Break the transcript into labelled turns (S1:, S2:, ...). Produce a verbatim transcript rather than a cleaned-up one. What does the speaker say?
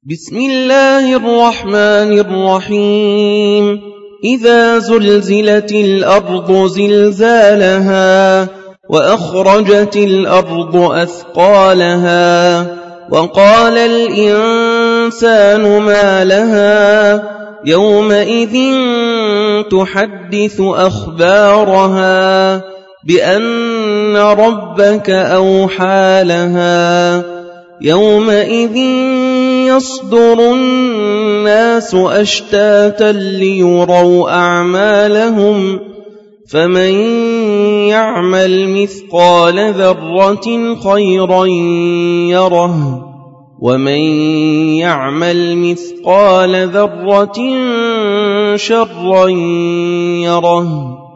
S1: بسم الله الرحمن الرحيم إذا زلزلت الأرض زلزالها وأخرجت الأرض أثقالها وقال الإنسان ما لها يومئذ تحدث أخبارها بأن ربك أوحى لها يومئذ يصدر الناس أشتاتا ليروا أعمالهم فمن يعمل مثقال ذرة خيرا يره ومن يعمل مثقال ذرة شرا يره